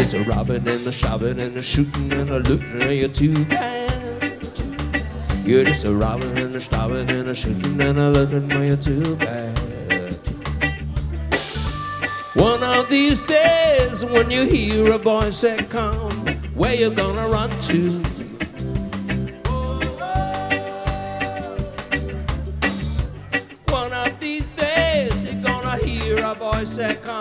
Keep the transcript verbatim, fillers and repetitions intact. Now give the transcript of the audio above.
just a robbing and a shopping and a shooting and a looting, and you're too bad. You're just a robbing and a stopping and a shooting and a looting, and you're too bad. One of these days when you hear a voice that come, where you gonna run to? One of these days you're gonna hear a voice that come.